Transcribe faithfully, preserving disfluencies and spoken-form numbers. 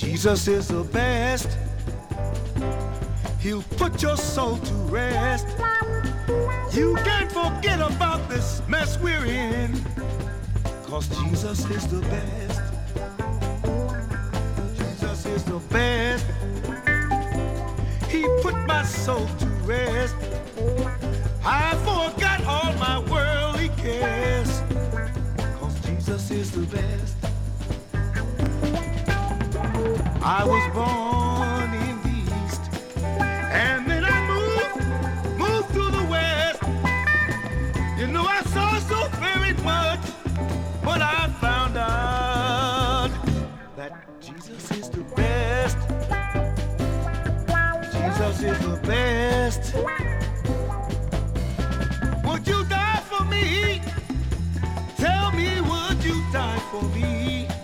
Jesus is the best. He'll put your soul to rest. You can't forget about this mess we're in, 'cause Jesus is the best. Jesus is the best. He put my soul to rest. I forgot all my worldly cares, 'cause Jesus is the best. I was born in the East, and then I moved, moved to the West. You know, I saw so very much, but I found out that Jesus is the best. Jesus is the best. Would you die for me? Tell me, would you die for me?